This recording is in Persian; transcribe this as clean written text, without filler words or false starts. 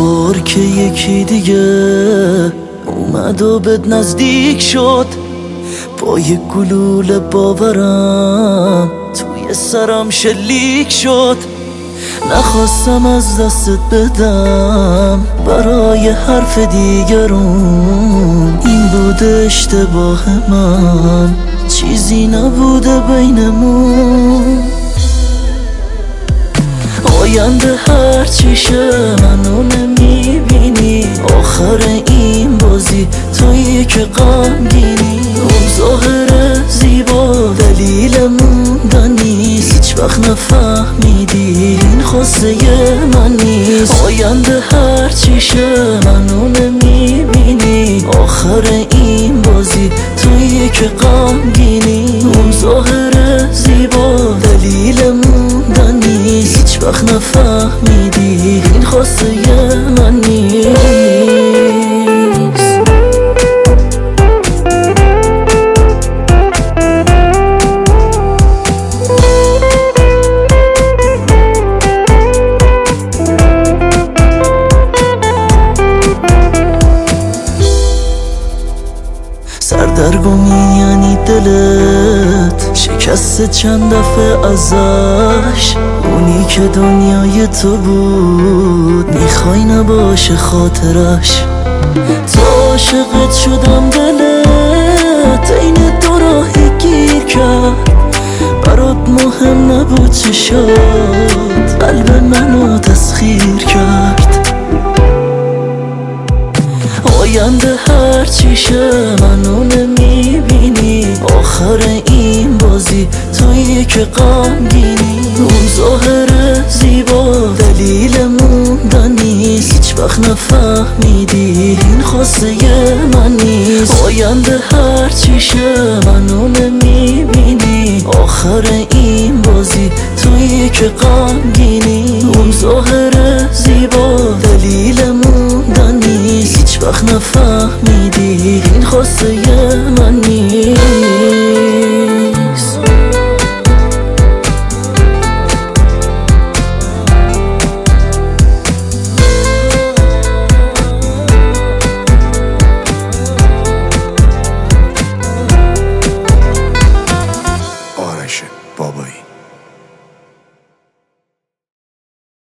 بار که یکی دیگه اومد و بهت نزدیک شد، با یک گلوله باورم توی سرم شلیک شد. نخواستم از دستت بدم برای حرف دیگرون، این بوده اشتباه من، چیزی نبوده بینمون. آینده هر چیشه منو نمیبینی، آخر این بازی تویی که غمگینی. اون ظاهر زیبا دلیل موندن نیست، هیچ وقت نفهمیدی این خواسته من نیست. آینده هر چیشه منو نمیبینی، آخر این بازی تویی که غمگینی. اون ظاهر زیبا دلیل موندن نیست، هیچ وقت نفهمیدی این خواسته من نیست. سردرگمی یعنی دلت شکست چند دفعه ازش، اونی که دنیای تو بود میخوای نباشه خاطرش. تا عاشقت شدم دلت این دو راهی گیر کرد، برات مهم نبود چه شد، قلب منو تسخیر کرد. آینده هر چیشه منو نمیبینی، آخر این بازی تویی که غمگینی. اون ظاهر زیبا دلیل موندن نیست، هیچ وقت نفهمیدی این خواسته من نیست. آینده هر چیشه منو نمیبینی، آخر این بازی تویی که غمگینی. اون ظاهر زیبا دلیل موندن نیست، هیچ وقت نفهمیدی این خواسته